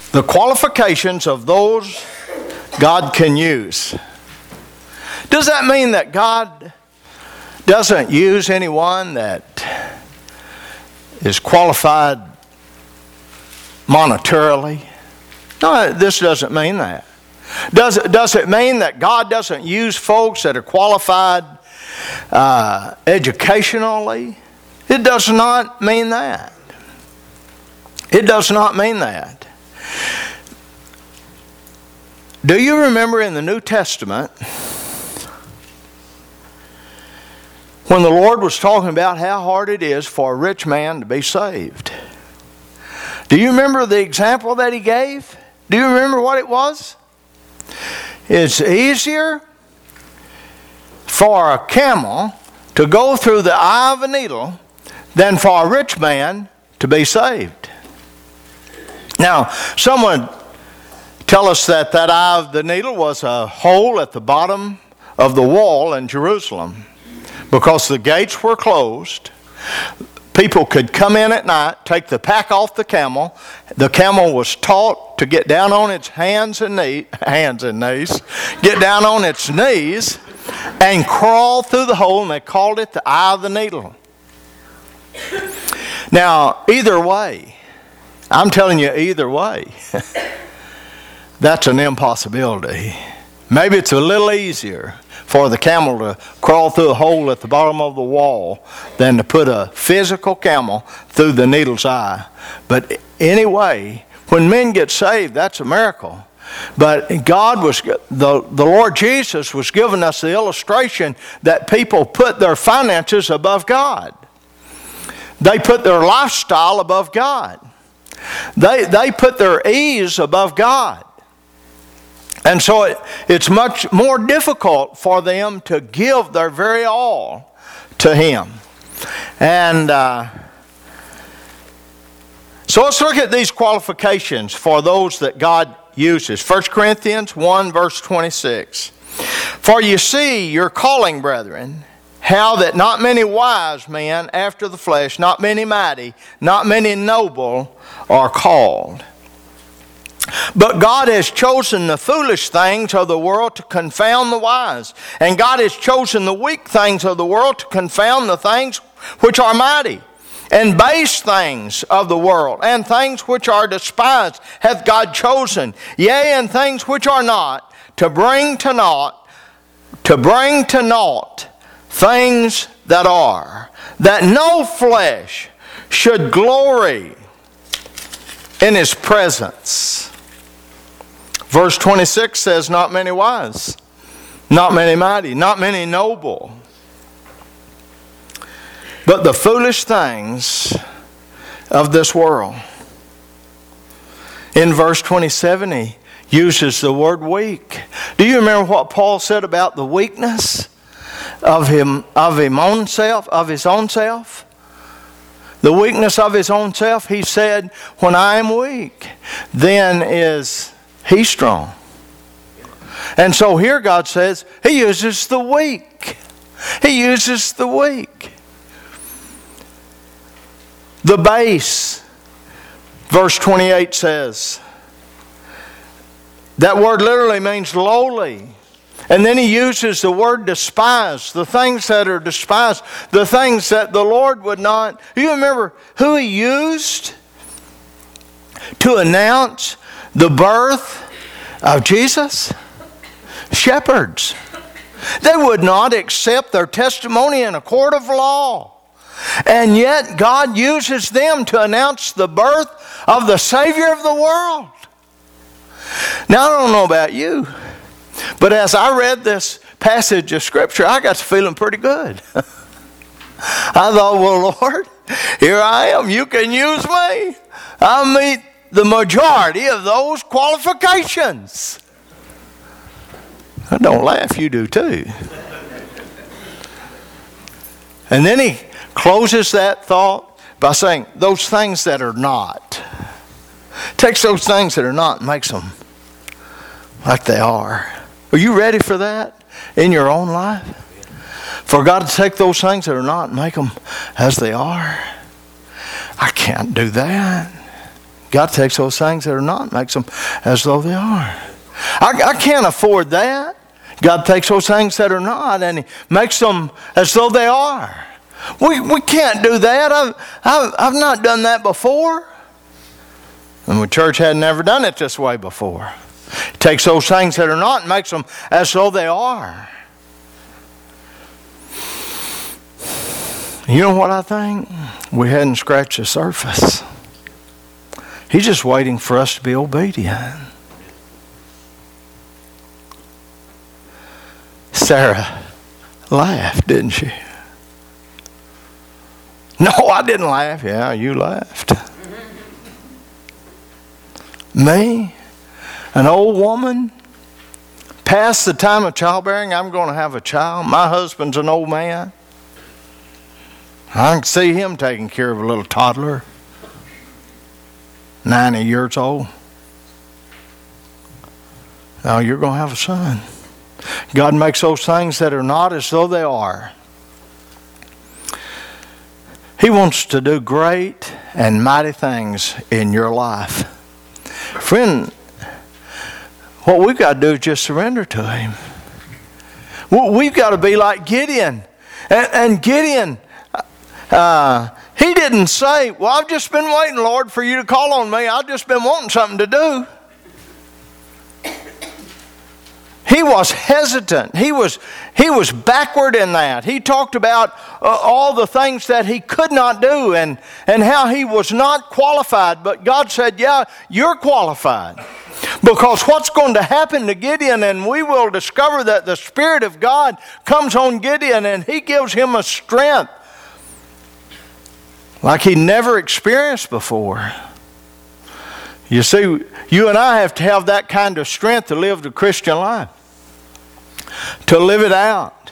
the qualifications of those God can use. Does that mean that God doesn't use anyone that is qualified monetarily? No, this doesn't mean that. Does it mean that God doesn't use folks that are qualified educationally? It does not mean that. It does not mean that. Do you remember in the New Testament when the Lord was talking about how hard it is for a rich man to be saved? Do you remember the example that he gave? Do you remember what it was? It's easier for a camel to go through the eye of a needle than for a rich man to be saved. Now, someone tell us that eye of the needle was a hole at the bottom of the wall in Jerusalem because the gates were closed. People could come in at night, take the pack off the camel. The camel was taught to get down on its hands and knees, get down on its knees and crawl through the hole, and they called it the eye of the needle. Now, either way, I'm telling you, either way, that's an impossibility. Maybe it's a little easier for the camel to crawl through a hole at the bottom of the wall than to put a physical camel through the needle's eye. But anyway, when men get saved, that's a miracle. But God was, the Lord Jesus was giving us the illustration that people put their finances above God. They put their lifestyle above God. They put their ease above God. And so it's much more difficult for them to give their very all to Him. And so let's look at these qualifications for those that God uses. 1 Corinthians 1 verse 26. For you see your calling, brethren, how that not many wise men after the flesh, not many mighty, not many noble are called. But God has chosen the foolish things of the world to confound the wise. And God has chosen the weak things of the world to confound the things which are mighty. And base things of the world, and things which are despised, hath God chosen. Yea, and things which are not, to bring to naught things that are, that no flesh should glory in His presence. Verse 26 says, not many wise, not many mighty, not many noble, but the foolish things of this world. In verse 27, he uses the word weak. Do you remember what Paul said about the weakness of his own self? The weakness of his own self, he said, when I am weak, then is He strong. And so here God says, He uses the weak. He uses the weak. The base, verse 28 says, that word literally means lowly. And then he uses the word despise, the things that are despised, the things that the Lord would not. You remember who He used to announce the birth of Jesus? Shepherds. They would not accept their testimony in a court of law. And yet God uses them to announce the birth of the Savior of the world. Now, I don't know about you, but as I read this passage of Scripture, I got to feeling pretty good. I thought, well, Lord, here I am. You can use me. I'll meet the majority of those qualifications. Don't laugh, you do too. And then he closes that thought by saying, those things that are not. Takes those things that are not and makes them like they are. Are you ready for that in your own life? For God to take those things that are not and make them as they are? I can't do that. God takes those things that are not and makes them as though they are. I can't afford that. God takes those things that are not and He makes them as though they are. We can't do that. I've not done that before. And the church had never done it this way before. He takes those things that are not and makes them as though they are. You know what I think? We hadn't scratched the surface. He's just waiting for us to be obedient. Sarah laughed, didn't she? No, I didn't laugh. Yeah, you laughed. Me, an old woman, past the time of childbearing, I'm going to have a child. My husband's an old man. I can see him taking care of a little toddler, 90 years old. Now you're going to have a son. God makes those things that are not as though they are. He wants to do great and mighty things in your life. Friend, what we've got to do is just surrender to Him. We've got to be like Gideon. And Gideon, he didn't say, well, I've just been waiting, Lord, for you to call on me. I've just been wanting something to do. He was hesitant. He was backward in that. He talked about all the things that he could not do and how he was not qualified. But God said, yeah, you're qualified. Because what's going to happen to Gideon, and we will discover that the Spirit of God comes on Gideon and He gives him a strength like he never experienced before. You see, you and I have to have that kind of strength to live the Christian life, to live it out.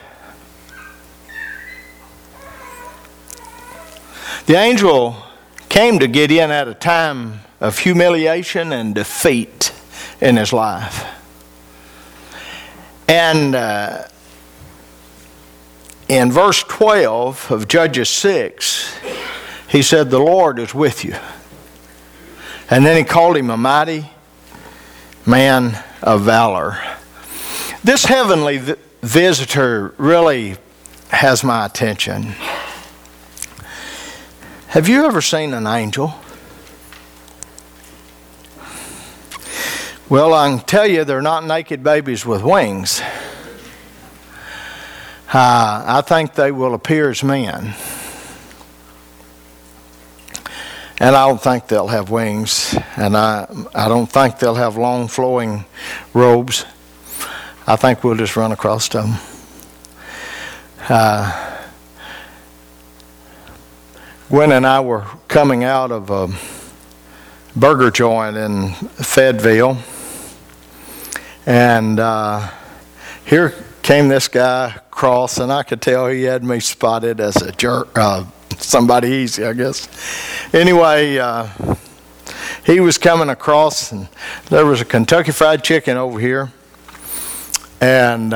The angel came to Gideon at a time of humiliation and defeat in his life. And in verse 12 of Judges 6, he said, the Lord is with you. And then he called him a mighty man of valor. This heavenly visitor really has my attention. Have you ever seen an angel? Well, I can tell you they're not naked babies with wings. I think they will appear as men. And I don't think they'll have wings. And I don't think they'll have long flowing robes. I think we'll just run across them. Gwen and I were coming out of a burger joint in Fayetteville. And here came this guy across, and I could tell he had me spotted as a jerk, somebody easy, I guess. Anyway, he was coming across, and there was a Kentucky Fried Chicken over here. And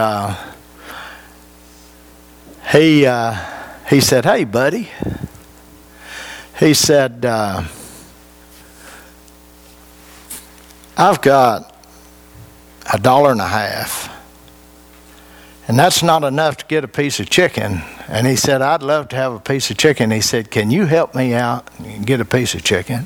he said, hey, buddy. He said, I've got $1.50. And that's not enough to get a piece of chicken. And he said, I'd love to have a piece of chicken. He said, can you help me out and get a piece of chicken?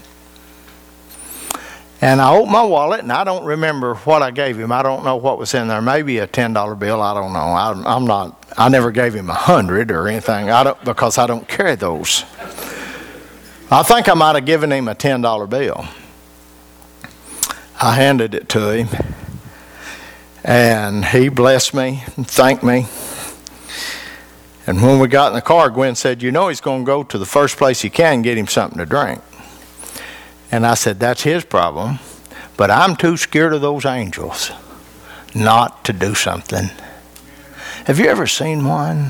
And I opened my wallet, and I don't remember what I gave him. I don't know what was in there. Maybe a $10 bill. I don't know. I never gave him 100 or anything. Because I don't carry those. I think I might have given him a $10 bill. I handed it to him. And he blessed me and thanked me. And when we got in the car, Gwen said, you know he's going to go to the first place he can and get him something to drink. And I said, that's his problem. But I'm too scared of those angels not to do something. Have you ever seen one?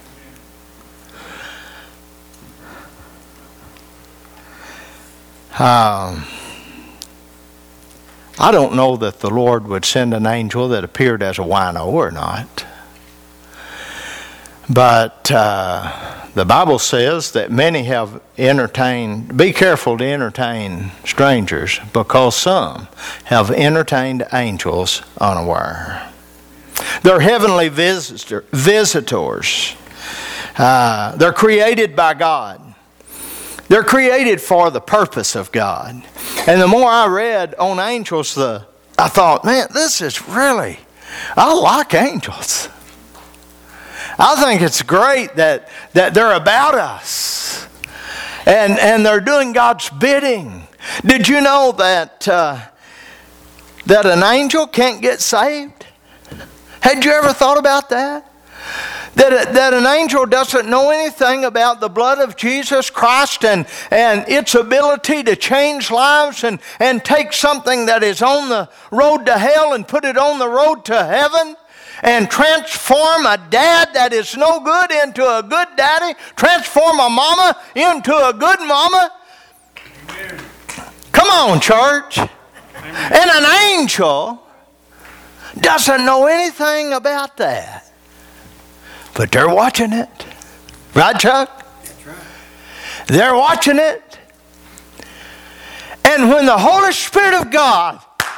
I don't know that the Lord would send an angel that appeared as a wino or not. But The Bible says that many have entertained, be careful to entertain strangers, because some have entertained angels unaware. They're heavenly visitors. They're created by God. They're created for the purpose of God. And the more I read on angels, I thought, man, this is really, I like angels. I think it's great that they're about us. And they're doing God's bidding. Did you know that an angel can't get saved? Had you ever thought about that? That an angel doesn't know anything about the blood of Jesus Christ and its ability to change lives and take something that is on the road to hell and put it on the road to heaven, and transform a dad that is no good into a good daddy, transform a mama into a good mama. Amen. Come on, church. Amen. And an angel doesn't know anything about that. But they're watching it. Right, Chuck? That's right. They're watching it. And when the Holy Spirit of God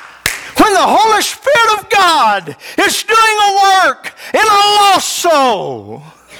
is doing a work in a lost soul,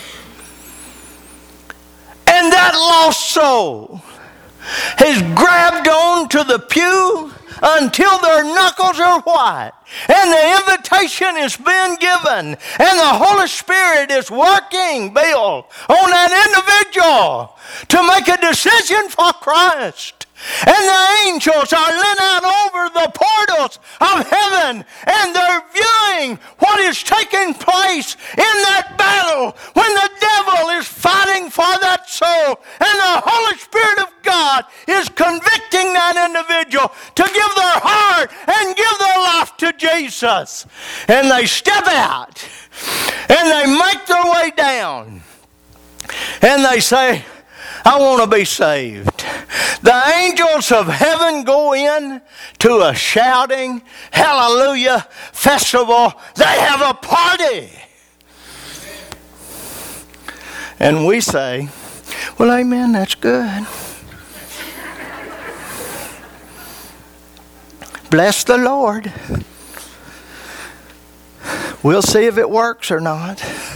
and that lost soul has grabbed on to the pew until their knuckles are white, and the invitation is being given, and the Holy Spirit is working, Bill, on that individual to make a decision for Christ. And the angels are lit out over the portals of heaven, and they're viewing what is taking place in that battle when the devil is fighting for that soul, and the Holy Spirit of God is convicting that individual to give their heart and give their life to Jesus. And they step out, and they make their way down, and they say, I want to be saved. The angels of heaven go in to a shouting hallelujah festival. They have a party. And we say, well, amen, that's good. Bless the Lord. We'll see if it works or not.